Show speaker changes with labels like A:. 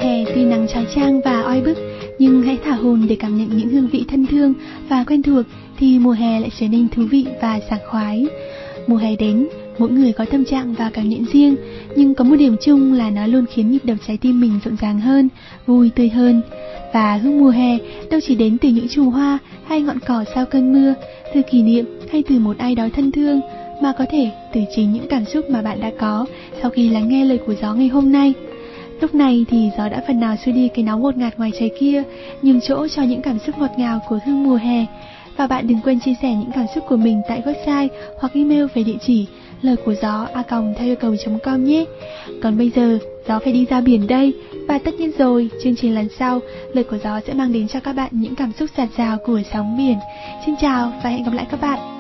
A: hè tuy nắng chói chang và oi bức, nhưng hãy thả hồn để cảm nhận những hương vị thân thương và quen thuộc thì mùa hè lại trở nên thú vị và sảng khoái. Mùa hè đến, mỗi người có tâm trạng và cảm nhận riêng, nhưng có một điểm chung là nó luôn khiến nhịp đập trái tim mình rộn ràng hơn, vui tươi hơn. Và hương mùa hè đâu chỉ đến từ những chùm hoa hay ngọn cỏ sau cơn mưa, từ kỷ niệm hay từ một ai đó thân thương, mà có thể từ chính những cảm xúc mà bạn đã có sau khi lắng nghe lời của gió ngày hôm nay. Lúc này thì gió đã phần nào xua đi cái nóng ngột ngạt ngoài trời kia, nhường chỗ cho những cảm xúc ngọt ngào của hương mùa hè. Và bạn đừng quên chia sẻ những cảm xúc của mình tại website hoặc email về địa chỉ lời của gió @theoiêu cầu.com nhé. Còn bây giờ, gió phải đi ra biển đây. Và tất nhiên rồi, chương trình lần sau, lời của gió sẽ mang đến cho các bạn những cảm xúc dạt dào của sóng biển. Xin chào và hẹn gặp lại các bạn.